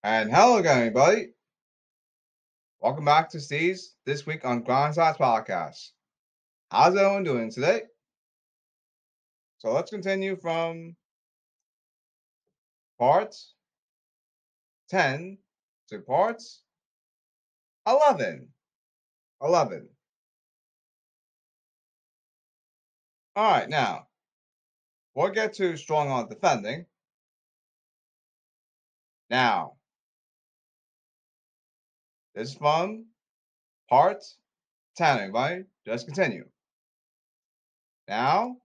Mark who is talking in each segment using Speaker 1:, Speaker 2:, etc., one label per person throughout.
Speaker 1: And hello again, everybody. Welcome back to Steve's This Week on Grind Size Podcast. How's everyone doing today? So let's continue from part 10 to part 11. 11. All right, now we'll get to strong on defending. Now, this is from part 10, everybody. Just continue. Now,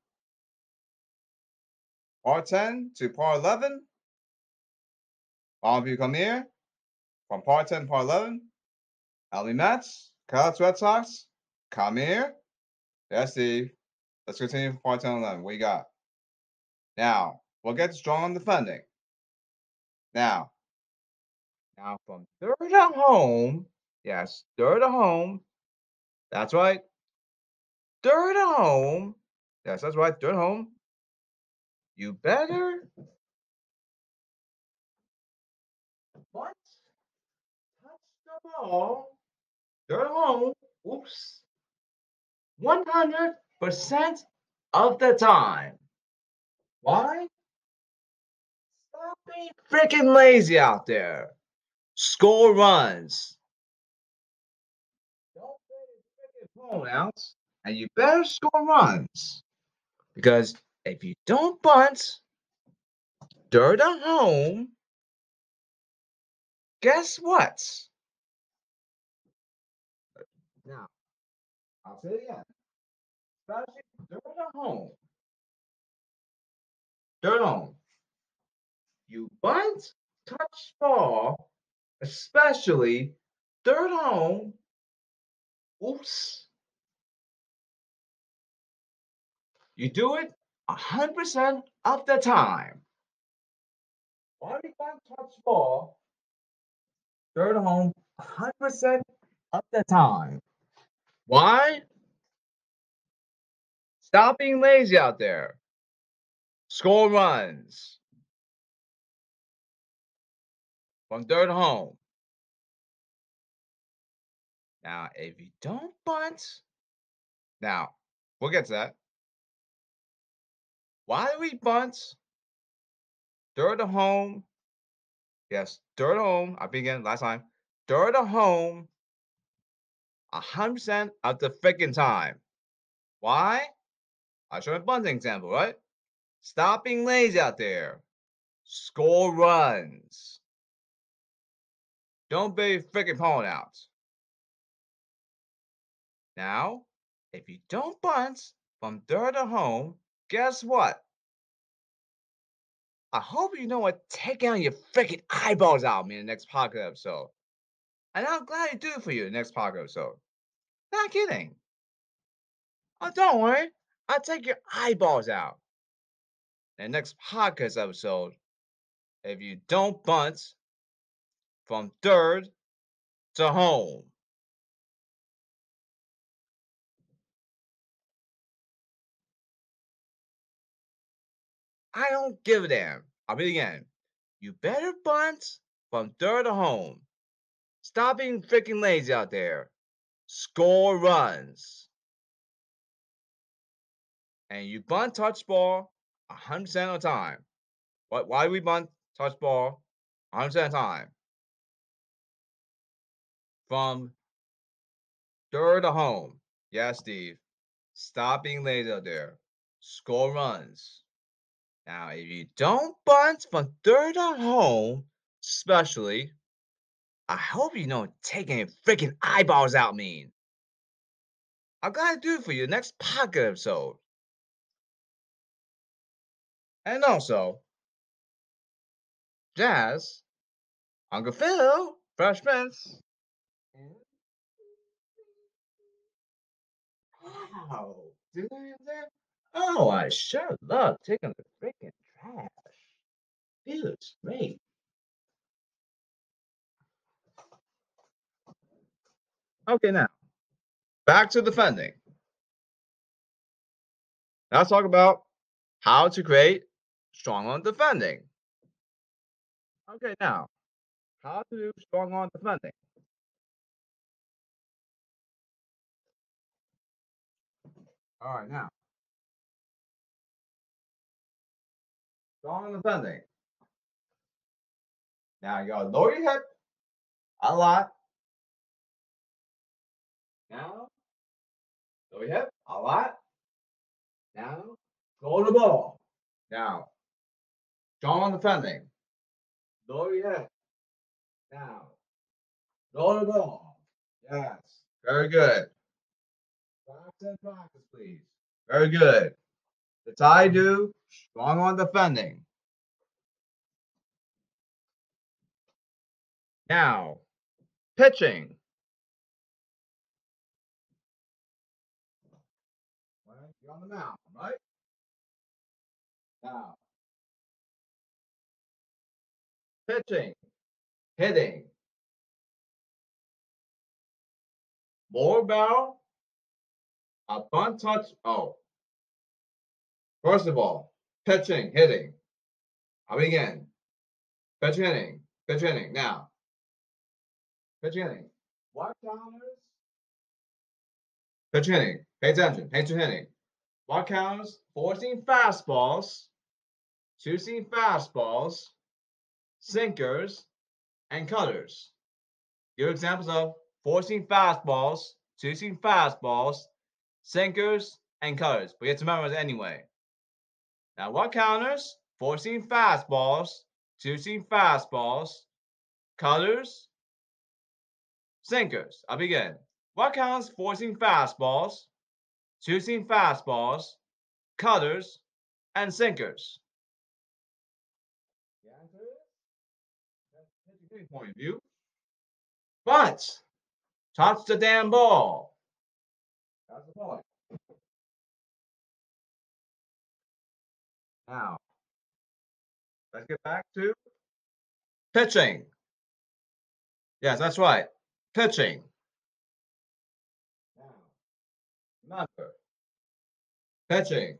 Speaker 1: part 10 to part 11. All of you come here from part 10 to part 11. LA Mets, Cubs, Red Sox, come here. Yes, Steve. Let's continue for part 10 and 11. What you got? Now, we'll get to strong on defending. Now from third at home, yes, third at home. That's right. Third at home. Yes, that's right. Third at home. You better what? Touch the ball. Third at home. Oops. 100% of the time. Why? Stop being freaking lazy out there. Score runs. Don't get freaking phone out, and you better score runs. Because if you don't bunt, dirt at home, guess what? Now, I'll say it again. Especially dirt at home. Dirt at home. You bunt, touch ball, especially third home. Oops. You do it 100% of the time. Why do you bunt, touch ball, third home 100% of the time? Why? Stop being lazy out there. Score runs from third home. Now, if you don't bunt, now we'll get to that. Why do we bunt? Third at home. Yes, third at home. I began last time. Third at home 100% of the freaking time. Why? I'll show you a bunting example, right? Stop being lazy out there. Score runs. Don't be freaking pulling out. Now, if you don't bunt from third at home, guess what? I hope you know what taking out your freaking eyeballs out of me in the next podcast episode. And I'm glad to do it for you in the next podcast episode. Not kidding. Oh, don't worry. I'll take your eyeballs out in the next podcast episode if you don't bunt from third to home. I don't give a damn. I'll read it again. You better bunt from third to home. Stop being freaking lazy out there. Score runs. And you bunt touch ball 100% of the time. Why do we bunt touch ball 100% of the time? From third to home. Yeah, Steve. Stop being lazy out there. Score runs. Now, if you don't bunt from third to home, especially, I hope you know what taking your freaking eyeballs out mean. I gotta do it for you next podcast episode. And also, Jazz, Uncle Phil, Fresh Prince. Wow. Oh, I sure love taking the freaking trash. Feels great. Okay, now, back to defending. Now let's talk about how to create strong on defending. Okay, now, how to do strong arm defending. All right, now. Strong arm defending. Now you gotta lower your hip a lot. Now, lower your hip a lot. Now, throw the ball. Now, strong arm defending. Lower your hip. Now, throw the ball. Yes, very good. Practice, please. Very good. The tie do, strong on defending. Now, pitching. Well, you're on the mound, right? Now, pitching, hitting. More barrel, a bunt touch. Oh, first of all, pitching, hitting. I'll begin. Pitching, hitting, pitching, hitting. Now, pitching, hitting. What counters? Pitching, hitting. Pay attention. Pitching, hitting. What counters? 4-seam fastballs, 2-seam fastballs, sinkers, and cutters. Give examples of 4-seam fastballs, 2-seam fastballs, sinkers, and cutters. But you have to memorize it anyway. Now, what counters? 4-seam fastballs, 2-seam fastballs, cutters, sinkers. I'll begin. What counts? 4-seam fastballs, 2-seam fastballs, cutters, and sinkers. The answer is point of view. But touch the damn ball. That's the point. Now, let's get back to pitching. Yes, that's right. Pitching. Now, remember, pitching.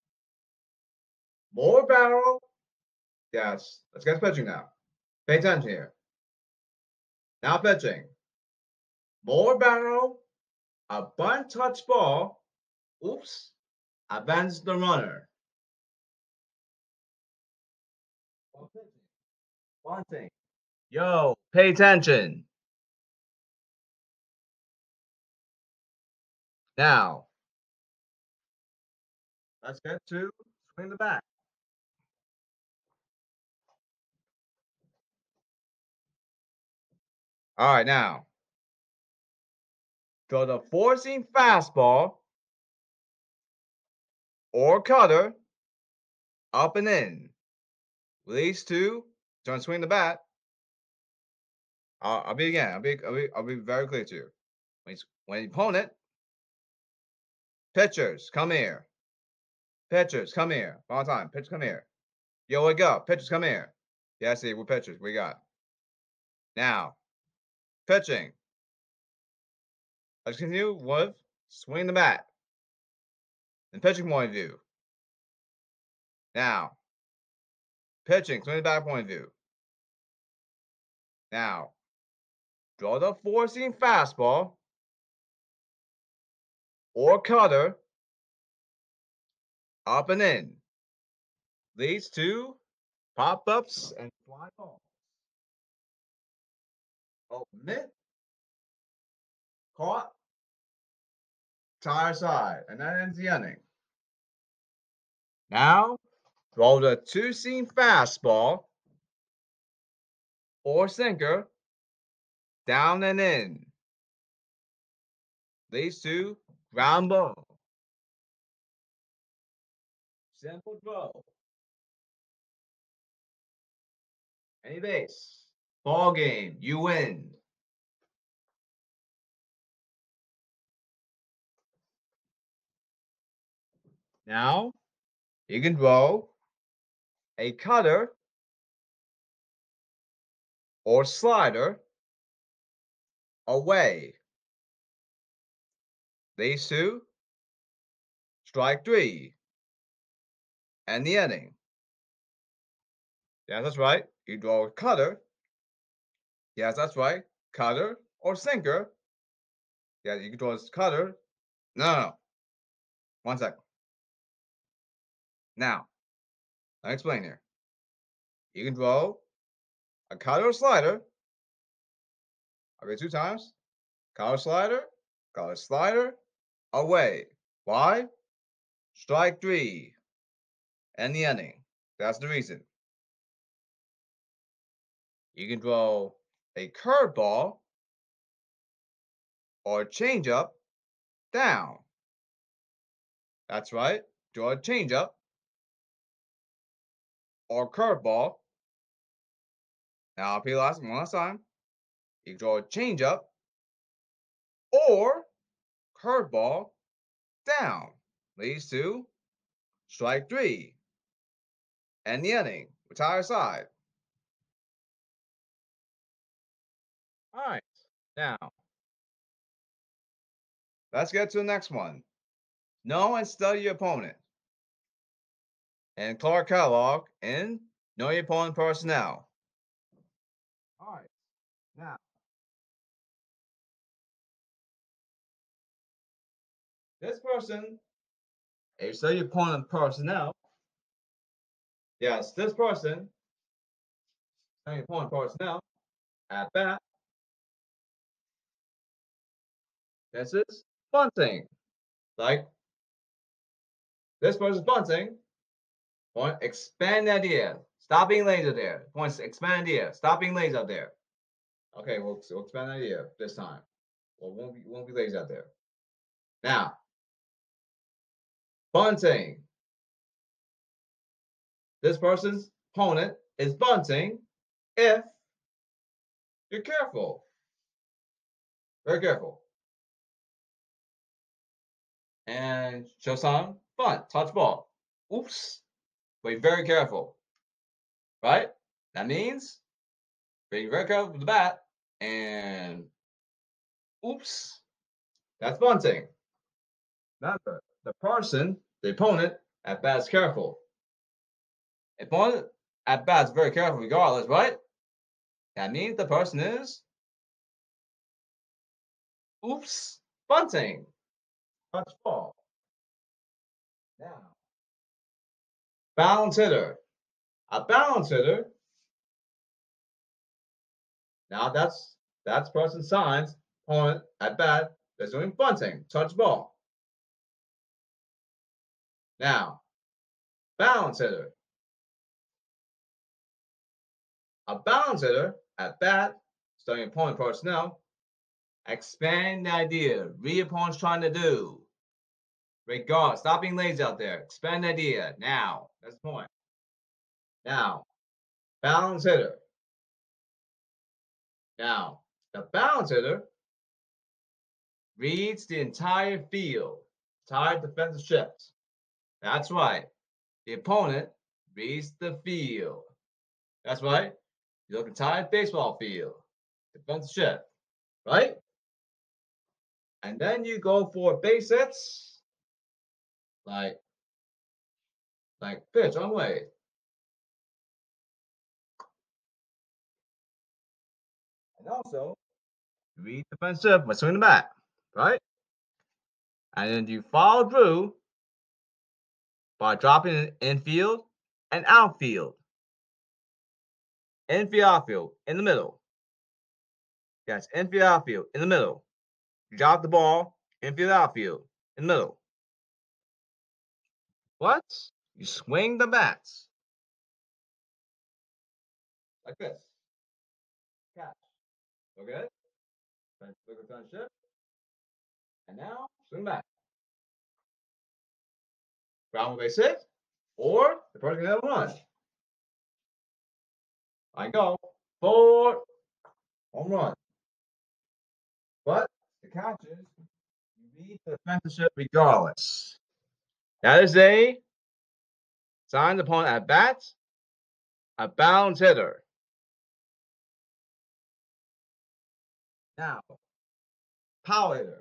Speaker 1: More barrel. Yes, let's get pitching now. Pay attention here. Now pitching. More barrel, a bunt touch ball. Oops, advance the runner. Bunting. Yo, pay attention. Now, let's get to swing the bat. All right, now, throw the 4-seam fastball or cutter up and in. Release 2, turn swing the bat. I'll be again. I'll be very clear to you. When the opponent, pitchers, come here. Pitchers, come here. All time. Pitchers, come here. Yo, wake up. Pitchers, come here. Yeah, see, we're pitchers. We got. Now, pitching. Let's continue with swing the bat. And pitching point of view. Now, pitching, swing the bat point of view. Now, draw the 4-seam fastball or cutter up and in. Leads to pop-ups and fly balls. Mitt, caught, tire side, and that ends the inning. Now, throw the 2-seam fastball or sinker down and in. Leads to ground ball. Simple throw. Any base. Ball game. You win. Now, you can throw a cutter or slider away. These two, strike 3, and the inning. Yeah, that's right. You draw a cutter Yes, that's right. Cutter or sinker. Yeah, you can draw this cutter. No. 1 second. Now, let me explain here. You can draw a cutter or slider. Okay, 2 times. Cutter slider, away. Why? Strike 3. And the ending. That's the reason. You can draw a curveball or a changeup down. That's right. Draw a changeup or curveball. Now I'll repeat one last time. You can draw a changeup or curveball down. Leads to strike 3. And the inning. Retire side. All right. Now, let's get to the next one. Know and study your opponent. And Clark Kellogg in Know Your Opponent Personnel. All right. Now, this person, if you study your opponent personnel, yes, this person, study your opponent personnel, at bat, this is bunting. Like, this person's bunting. Point, expand that ear. Stop being lazy there. Points, expand the ear. Stop being lazy out there. Okay, we'll expand that ear this time. Well, won't be lazy out there. Now, bunting. This person's opponent is bunting if you're careful. Very careful. And show some bunt, touch ball. Oops. Be very careful. Right? That means being very careful with the bat and oops. That's bunting. Remember, the person, the opponent, at bat is careful. Opponent at bat is very careful regardless, right? That means the person is oops, bunting. Touch ball. Now, balance hitter. A balance hitter. Now that's person signs opponent at bat that's doing bunting, touch ball. Now, balance hitter. A balance hitter at bat, studying opponent personnel, expand the idea. Read opponent's trying to do. Regard, stop being lazy out there. Expand the idea. Now, that's the point. Now, balance hitter. Now, the balance hitter reads the entire field, entire defensive shift. That's right. The opponent reads the field. That's right. You look entire baseball field, defensive shift, right? And then you go for base hits, like pitch on way. And also, read defensive by swinging the bat, right? And then you follow through by dropping infield and outfield. Infield, outfield, in the middle. Yes, infield, outfield, in the middle. You drop the ball, infield, outfield, in the middle. What? You swing the bats. Like this. Catch. Okay? Look at front shift. And now, swing back. Ground base hit, or the person can have a run. I go. 4. Home run. But the catch is you read the defensive regardless. That is a sign upon at bat, a bounce hitter. Now, power hitter.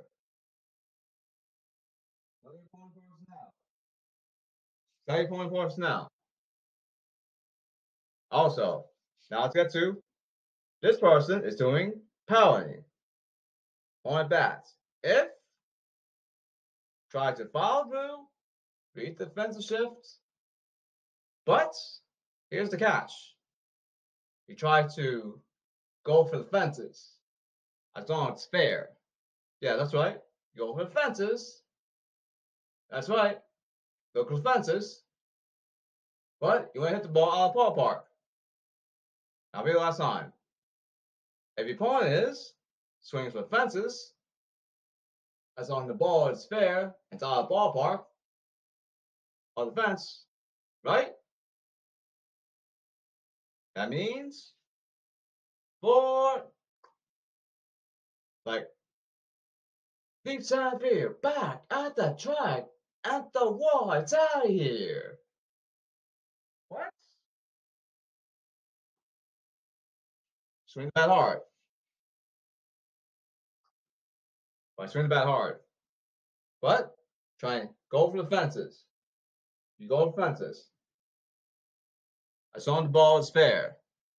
Speaker 1: Study point personnel. Also, now let's get to this person is doing pounding on a bat. If try to follow through, read the defensive shift, but here's the catch. You try to go for the fences as long as it's fair. Yeah, that's right. You go for the fences. That's right. Go for the fences. But you want to hit the ball out of the ballpark. That'll be the last time. If your opponent swings for the fences, as long as the ball is fair, it's out of the ballpark, or the fence, right? That means for like deep side field, back at the track, at the wall, it's out of here. What? Swing the bat hard. But swing the bat hard. But try and go for the fences. You go for the fences. As long as the ball is fair.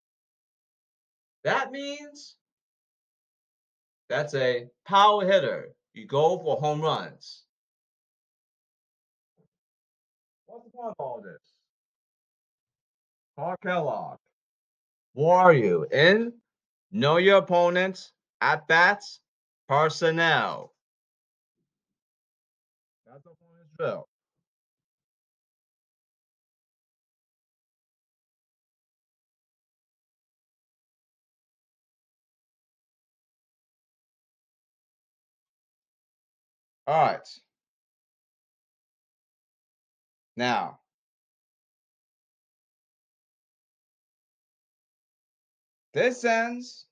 Speaker 1: That means that's a power hitter. You go for home runs. What's the point of all this? Paul Kellogg. Where are you? In Know Your Opponent, At Bats, Personnel. That's the point of this drill. All right. Now, this ends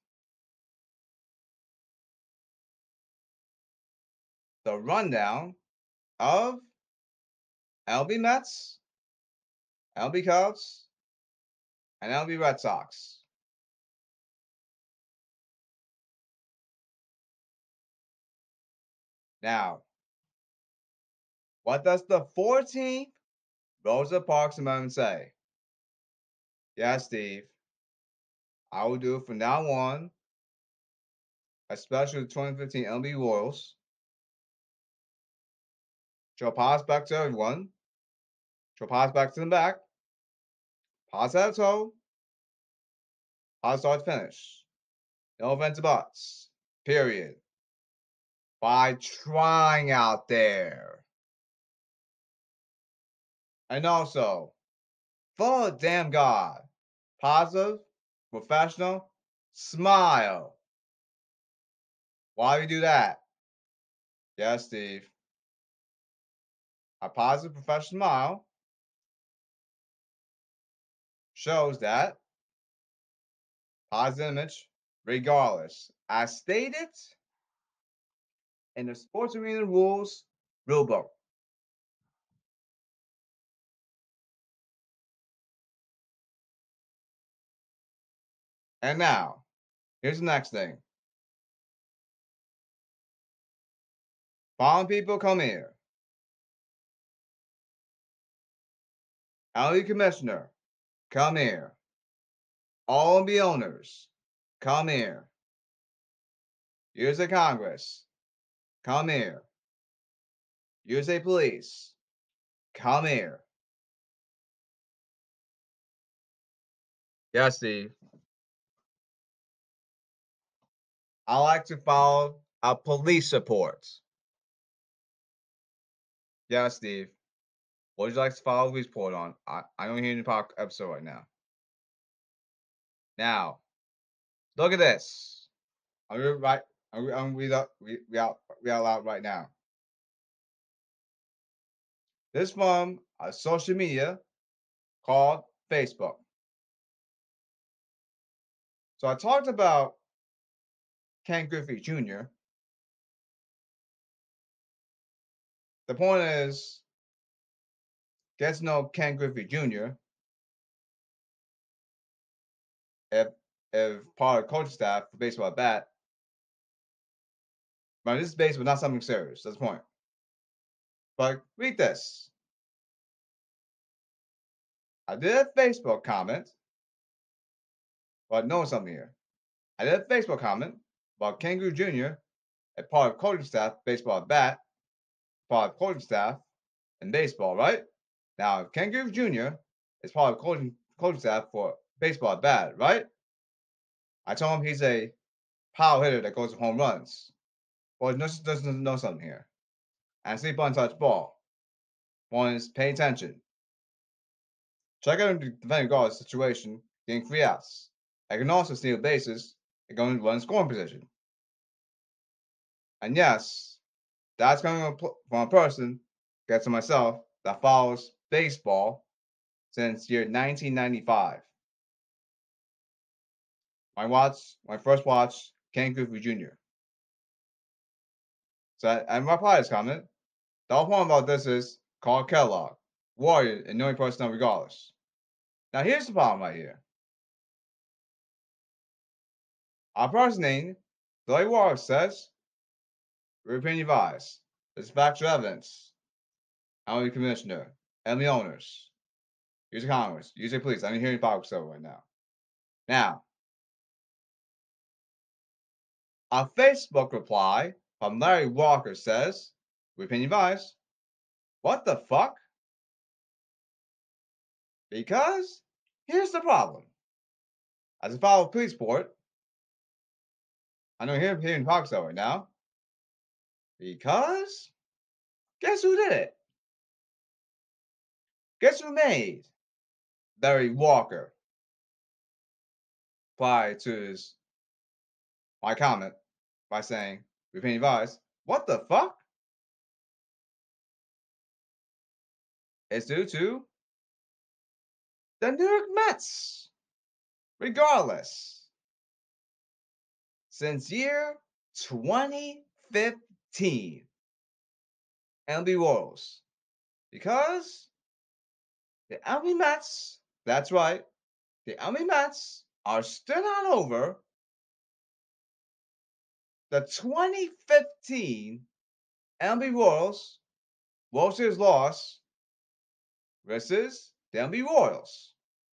Speaker 1: the rundown of LB Mets, LB Cubs, and LB Red Sox. Now, what does the 14th Rosa Parks Amendment say? Yes, Steve. I will do it from now on, especially the 2015 LB Royals. Show pass back to everyone. Show pass back to the back. Pass out of toe. Pass start finish. No offense buts. Period. By trying out there. And also, for the damn God, positive, professional, smile. Why do we do that? Yes, Steve. A positive, professional smile shows that positive image, regardless. As stated in the Sports Arena Rules Rulebook. And now, here's the next thing. Following people, come here. LB Commissioner, come here. All the owners, come here. USA Congress, come here. USA Police, come here. Yes, Steve. I like to follow a police report. Yes, Steve. What would you like to follow a police report on? I don't hear the episode right now. Now, look at this. I'm read out loud right now. This from a social media called Facebook. So I talked about Ken Griffey Jr. The point is, get to know Ken Griffey Jr. If part of the coaching staff for baseball at bat. But this is baseball, not something serious. That's the point. But read this. I did a Facebook comment, but notice something here. I did a Facebook comment about Ken Griffey Jr., a part of coaching staff, baseball at bat, part of coaching staff in baseball, right? Now, if Ken Griffey Jr. is part of coaching staff for baseball at bat, right? I told him he's a power hitter that goes to home runs. Well, he doesn't know something here. And sleep untouched ball. One is pay attention. Check out the defending guard's situation, getting 3 outs. I can also steal bases and go and run scoring position. And yes, that's coming from a person, get to myself, that follows baseball since year 1995. My first watch, Ken Griffey Jr. So and my prior comment, the whole point about this is Carl Kellogg, Warrior, and knowing personnel regardless. Now here's the problem right here. Our person name, Billy Warrior says, European advice. This is factual evidence. I'm the commissioner and the owners. Use the Congress. Use the police. I didn't hear any politics over right now. Now, a Facebook reply from Larry Walker says, European advice. What the fuck? Because here's the problem. As a follow police report, I know you're hearing politics over right now. Because guess who did it? Guess who made Larry Walker reply to my comment by saying, European advice, what the fuck? It's due to the New York Mets. Regardless, since year 2015, MLB Royals, because the MLB Mets, that's right, the MLB Mets are still not over the 2015 MLB Royals World Series loss versus the MLB Royals.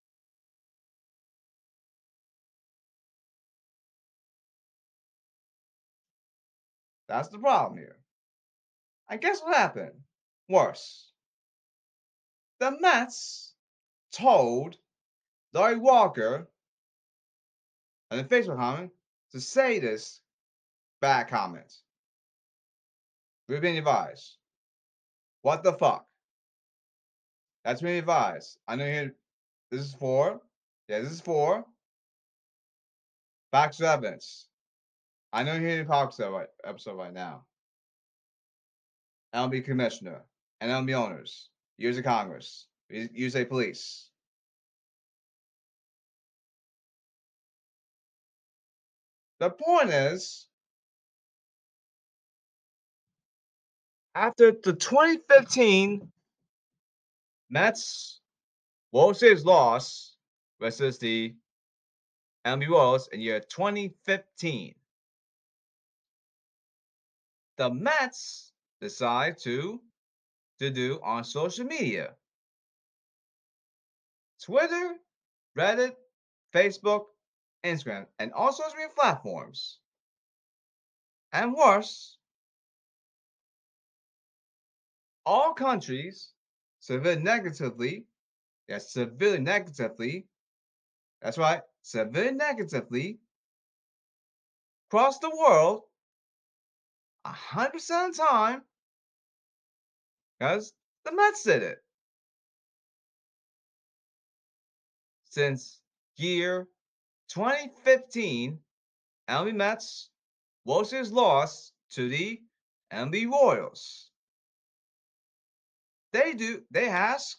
Speaker 1: That's the problem here. And guess what happened? Worse. The Mets told Larry Walker and the Facebook comment to say this bad comment. We've been advised. What the fuck? That's been advised. I know here. This is for. Yeah, this is for facts of evidence. I know you're hearing the episode right now. MLB commissioner and MLB owners. Use of Congress. Use a police. The point is, after the 2015 Mets World Series loss versus the MLB Royals in year 2015, the Mets decide to do on social media. Twitter, Reddit, Facebook, Instagram, and all social media platforms. And worse, all countries severely negatively, yes, severely negatively, that's right, severely negatively, across the world, 100% of the time, because the Mets did it. Since year 2015, MLB Mets World Series loss to the MLB Royals. They ask,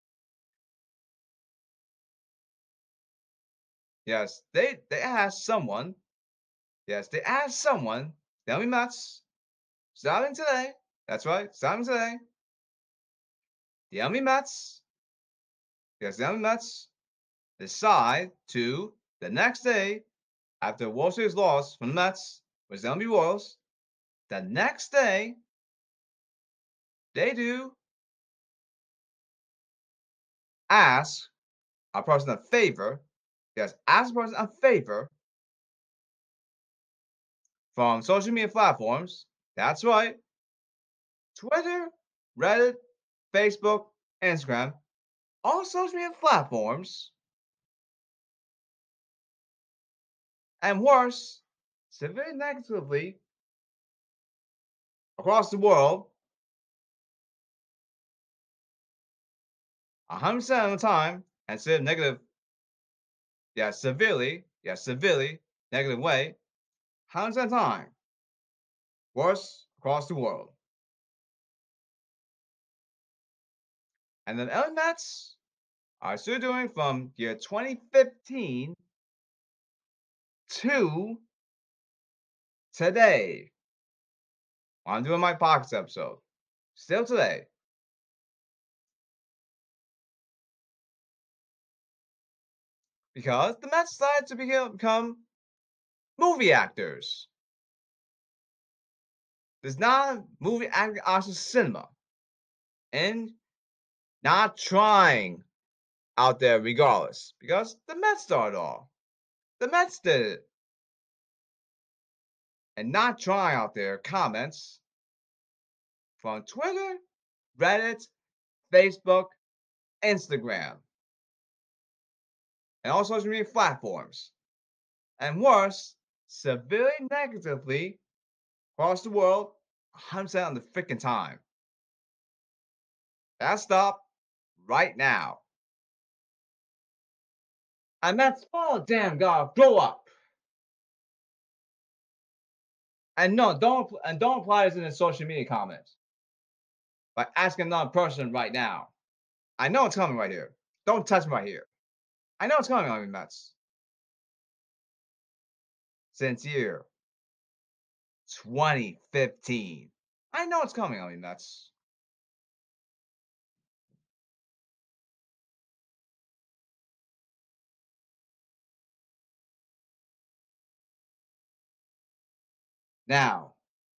Speaker 1: yes, they asked someone, yes, they asked someone, the MLB Mets, starting today, that's right, starting today, the MLB Mets, yes, the MLB Mets decide to, the next day, after the World Series loss from the Mets with the MLB Royals, the next day, they do ask a person a favor, yes, ask a person a favor from social media platforms. That's right. Twitter, Reddit, Facebook, Instagram, all social media platforms, and worse, severely negatively across the world, 100% of the time, and said negative, severely negative way, 100% of the time, worse across the world. And then LA Mets are still doing from year 2015 to today. I'm doing my pockets episode. Still today. Because the Mets decided to become movie actors. There's not a movie acting arts cinema. And not trying out there regardless. Because the Mets started off. The Mets did it. And not trying out there comments from Twitter, Reddit, Facebook, Instagram, and all social media platforms. And worse, severely negatively across the world 100% of the freaking time. That stop right now. And that's all, damn God, grow up. And no, don't apply this in the social media comments by asking another person right now. I know it's coming right here. Don't touch me right here. I know it's coming on me, Mets. Since year 2015. I know it's coming on me, Mets. Now,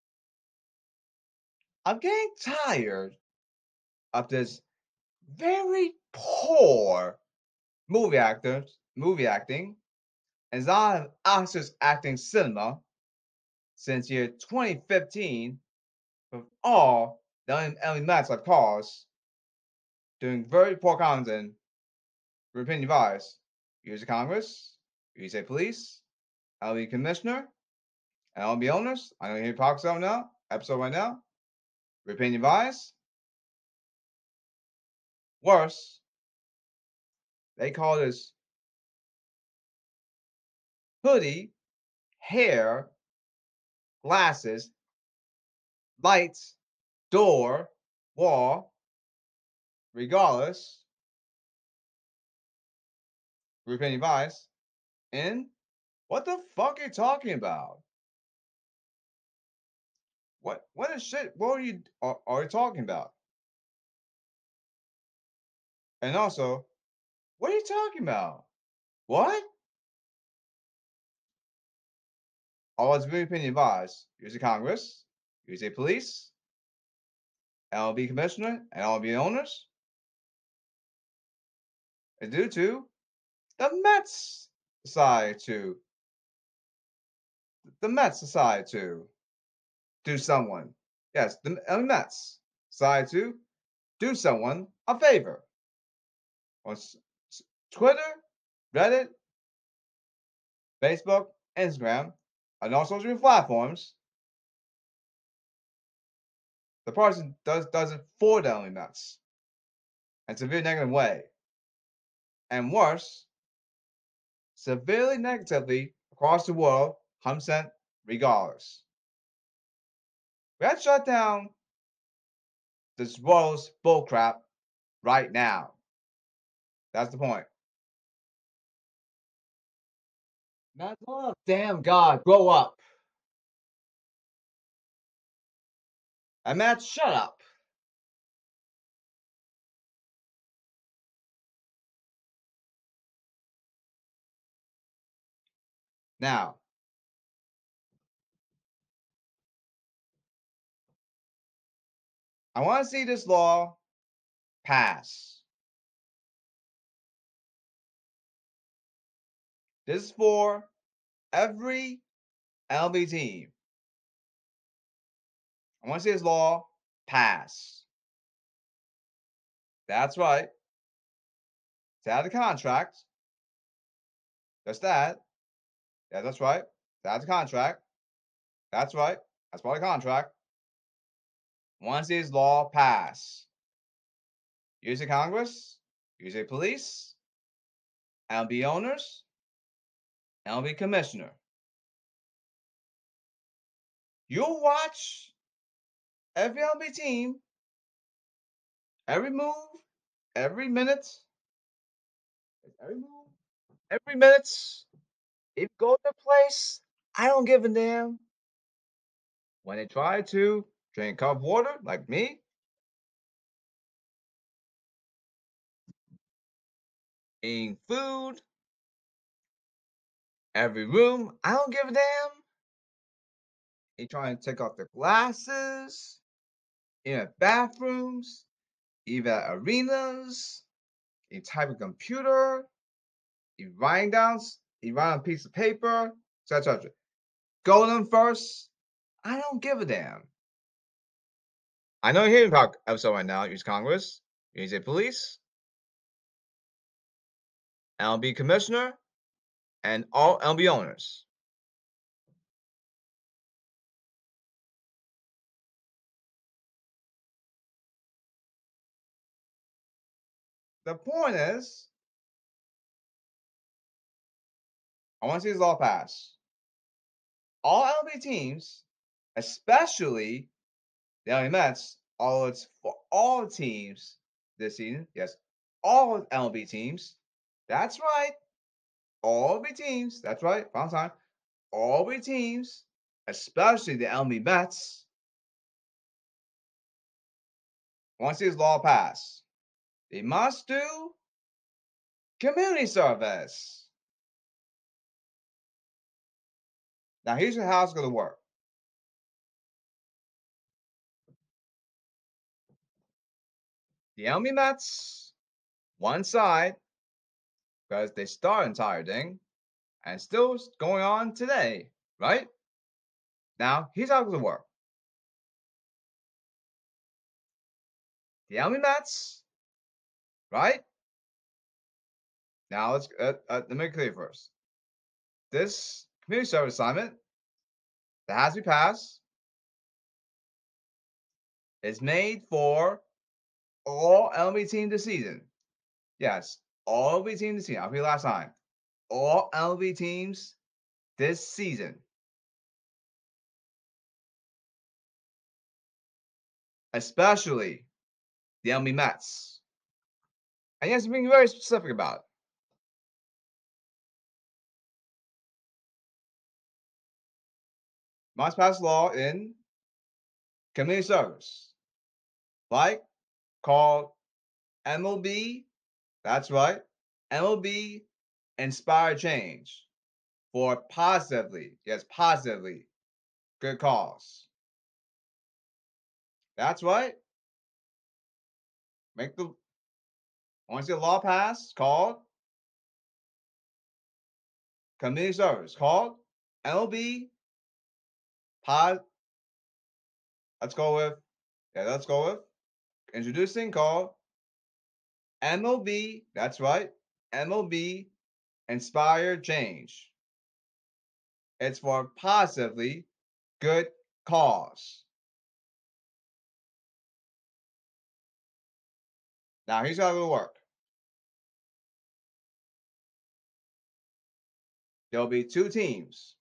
Speaker 1: I'm getting tired of this very poor movie acting, and Zion Oscars acting cinema since year 2015 with all the LA Mets have caused doing very poor content, European device, use of Congress, use a police, LB commissioner, LB owners. I know you're talking now, episode right now, European device. Worse, they call this hoodie, hair, glasses, lights, door, wall, regardless, European device, and what the fuck are you talking about? What is shit? What are you talking about? And also, what are you talking about? What? All its European advice. Use a Congress, use a police, LB commissioner, and LB owners. And due to the Mets decide to do someone. Yes, the Mets decide to do someone a favor. On Twitter, Reddit, Facebook, Instagram, and all social media platforms, the person does it for the LA Mets in a severe negative way. And worse, severely negatively across the world, 100% regardless. We have to shut down this Royals bullcrap right now. That's the point. Not oh, damn God, grow up. And Matt, shut up. Now, I want to see this law pass. This is for every LB team. I want to see this law pass. That's right. It's out of the contract. Just that. Yeah, that's right. It's out of the contract. That's right. That's part of the contract. Once this law pass, use Congress, use police, MLB owners, MLB commissioner. You'll watch every MLB team, every move, every minute, every minute. If you go to a place, I don't give a damn. When they try to drink cup of water, like me, eating food, every room, I don't give a damn. They trying to take off their glasses, in bathrooms, even at arenas, you type a computer, you write on a piece of paper, etc. Go to them first. I don't give a damn. I know you're hearing about episode right now. Use Congress, use police, MLB commissioner, and all MLB owners. The point is, I want to see this law pass. All MLB teams, especially the LA Mets, although it's for all teams this season, yes, all MLB teams. That's right. All MLB teams. That's right. Final time. All MLB teams, especially the MLB Mets, once this law pass, they must do community service. Now, here's how it's going to work. The MLB Mets, one side, because they start entire thing, and still going on today, right? Now, here's how it's going to work. The MLB Mets, right? Now, let me make it clear first. This community service assignment that has to be passed is made for all MLB teams this season. Yes, all MLB teams this season. I'll repeat last time. All MLB teams this season. Especially the MLB Mets. And yes, being very specific about it. Must pass law in community service, like called MLB. That's right, MLB Inspire Change for positively, yes, positively good cause. That's right. Once the law passed, called community service, called MLB pod. Let's go with introducing called MLB. That's right, MLB Inspire Change. It's for positively good cause. Now, here's how it will work. There'll be two teams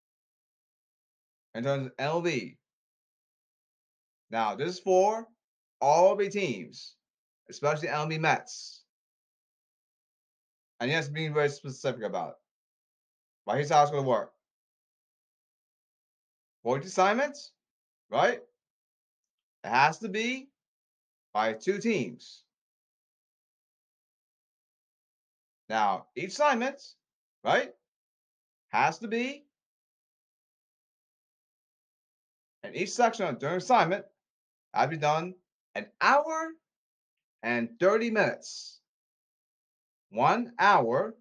Speaker 1: in terms of MLB. Now, this is for all MLB teams, especially MLB Mets. And yes, being very specific about it. But here's how it's going to work. For each assignment, right? It has to be by two teams. Now, each assignment, right, has to be, and each section during assignment has to be done an hour and 30 minutes. 1 hour.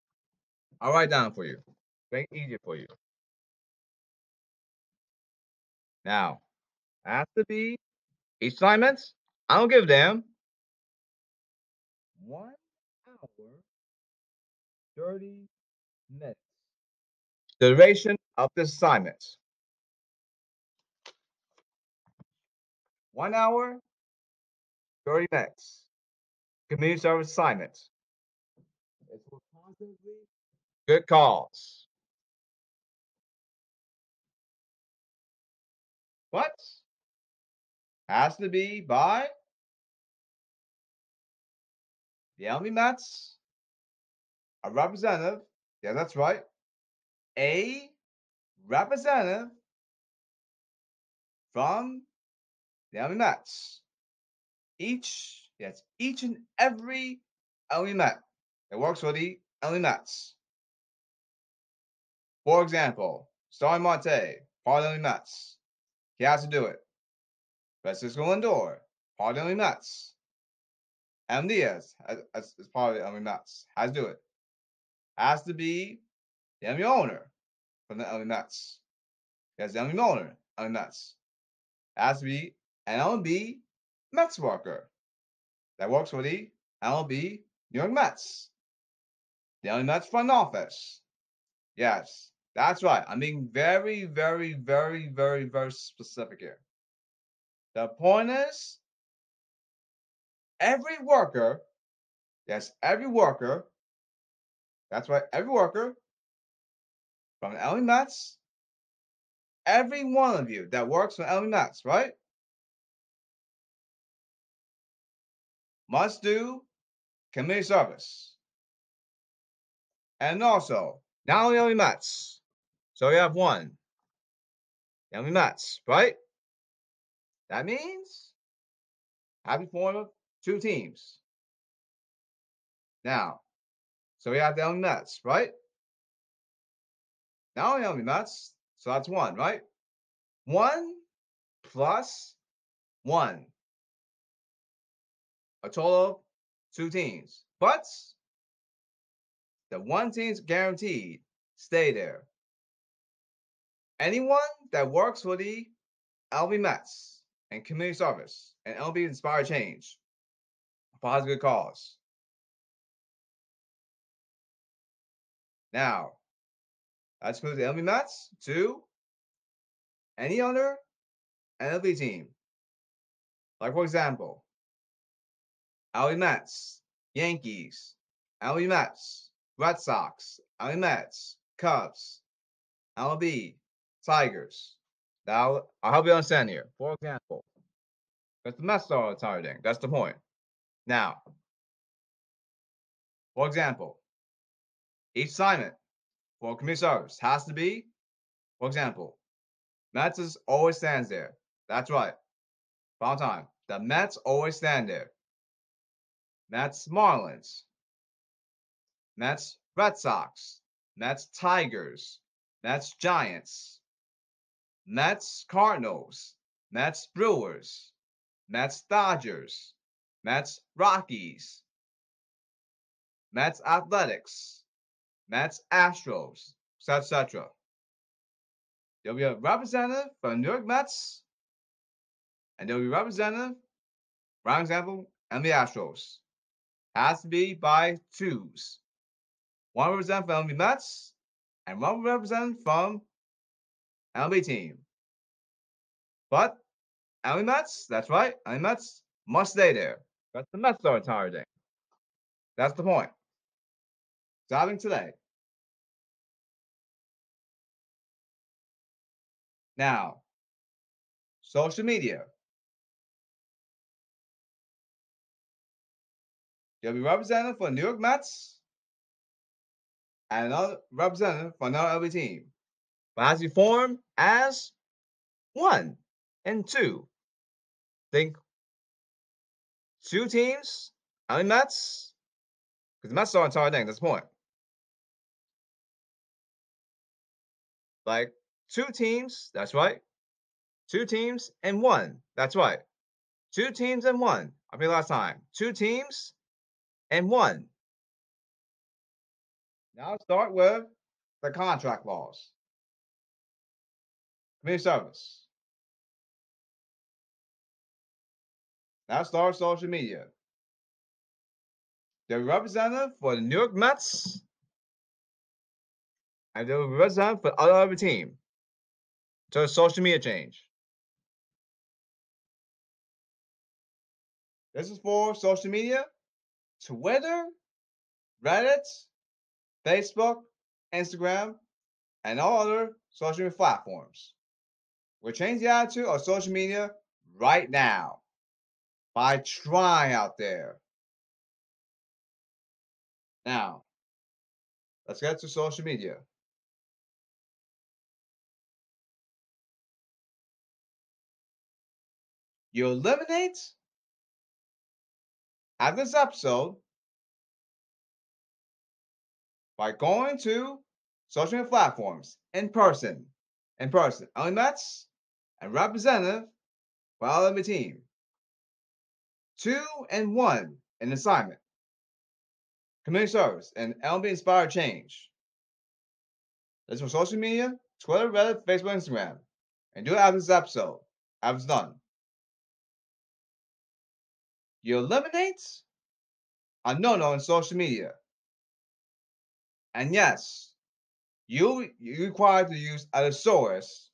Speaker 1: I'll write down for you. Make it easier for you. Now, has to be each assignment. I don't give a damn. 1 hour, 30 minutes. The duration of this assignment. 1 hour, 30 minutes. Community service assignment. It's for constantly good cause. What? Has to be by the LME a representative. Yeah, that's right. A representative from the LME each and every LME that works for the LME. For example, Starry Marte, part of the LME. He has to do it. Francisco Lindor, part of the LME. M. Diaz, as part of the LME, has to do it. Has to be the LME owner from the LME. Yes, the LME owner, LME. Has to be an MLB Mets worker that works for the MLB New York Mets. The LA Mets front office. Yes, that's right. I'm being very, very, very, very, very specific here. The point is, every worker, yes, every worker, that's right, every worker from the LA Mets, every one of you that works for LA Mets, right, must do community service. And also, not only LA Mets, so you have one, LA Mets, right? That means having formed of 2 teams. Now, so we have the LA Mets, right? Not only LA Mets, so that's 1, right? 1 plus 1, a total of 2 teams. But the 1 team's guaranteed stay there. Anyone that works for the LB Mets and community service and LB Inspired Change, a positive cause. Now, that excludes the LB Mets to any other MLB team. Like, for example, LA Mets, Yankees, LA Mets, Red Sox, LA Mets, Cubs, MLB, Tigers. Now, I hope you understand here. For example, because the Mets are targeting. That's the point. Now, for example, each assignment for community service has to be, for example, Mets always stands there. That's right. Final time. The Mets always stand there. Mets Marlins. Mets Red Sox. Mets Tigers. Mets Giants. Mets Cardinals. Mets Brewers. Mets Dodgers. Mets Rockies. Mets Athletics. Mets Astros, etc. There'll be a representative for the New York Mets, and there'll be a representative, for example, and the Astros. Has to be by 2s. 1 representative from the Mets, and 1 representative from MLB team. But LA Mets, that's right, LA Mets must stay there. But the Mets are targeting. That's the point. Starting today. Now, social media. There'll be representative for New York Mets and another representative for another LB team. But has to be formed as 1 and 2. Think 2 teams, LA Mets, because the Mets are targeting, that's the point. Like 2 teams, that's right. 2 teams and 1, that's right. 2 teams and 1. I'll be last time. 2 teams and 1. Now let's start with the contract laws. Community service. Now start social media. The representative for the New York Mets and the representative for other team. So social media change. This is for social media, Twitter, Reddit, Facebook, Instagram, and all other social media platforms. We'll change the attitude of social media right now by trying out there. Now, let's get to social media. You eliminate at this episode by going to social media platforms in person. Only Mets and representative for our team. 2 and 1 in assignment. Community service and LB inspired change. This is for social media, Twitter, Reddit, Facebook, Instagram. And do it after this episode. After it's done. You eliminate a no-no in social media. And yes, you're required to use a thesaurus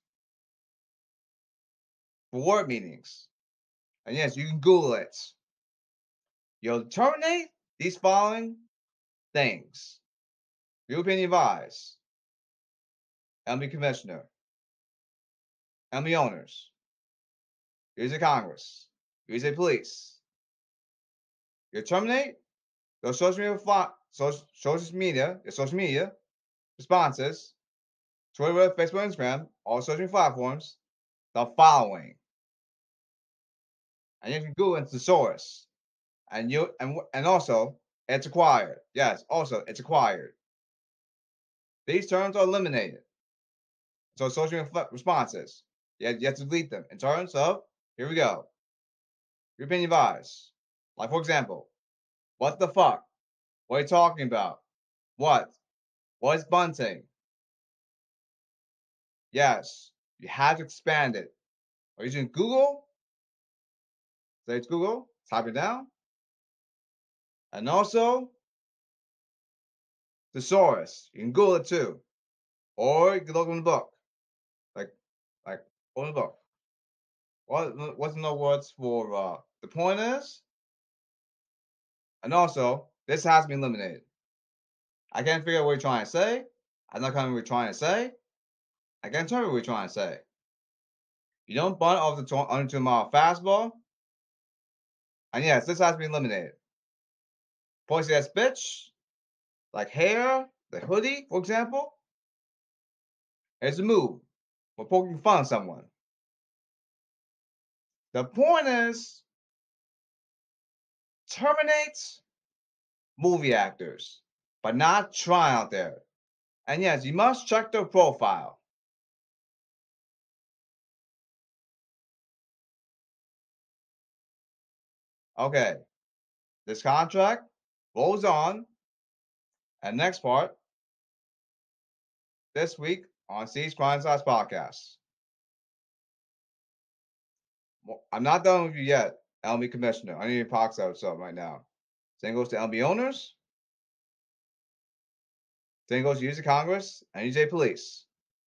Speaker 1: for word meanings. And yes, you can Google it. You'll terminate these following things. European advice, MLB commissioner, MLB owners, USA Congress, USA police. You terminate those social media responses, Twitter, Facebook, Instagram, all social media platforms, the following. And you can Google into the source. And also it's acquired. Yes, also it's acquired. These terms are eliminated. So social media responses, you have to delete them in terms of, here we go. European advice. Like for example, what the fuck? What are you talking about? What? What is bunting? Yes, you have to expand it. Are you using Google? Say it's Google, type it down. And also, thesaurus. You can Google it too. Or you can look in the book. Like on the book. What's no words for the point is? And also, this has been eliminated. I can't figure out what you're trying to say. I'm not coming what you're trying to say. I can't tell you what you're trying to say. You don't bunt off the 102-mile fastball. And yes, this has been eliminated. Pointy ass bitch, like hair, the hoodie, for example. Here's a move. We're poking fun at someone. The point is, terminate movie actors, but not try out there. And yes, you must check their profile. Okay, this contract rolls on. And next part, this week on C's Crime Size Podcast. Well, I'm not done with you yet, LB Commissioner. I need to box out something right now. Same goes to LB owners. Same goes to USA Congress and USA Police.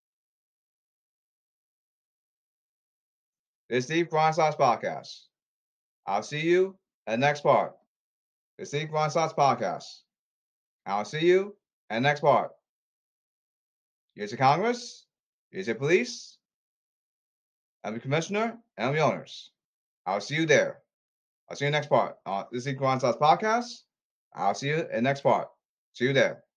Speaker 1: This is Steve Crime Size Podcast. I'll see you at the next part. This is Steve Crime Size Podcast. I'll see you at the next part. USA Congress, USA Police, LB Commissioner, and LB owners. I'll see you there. I'll see you next part. This is Equal Size Podcast. I'll see you in the next part. See you there.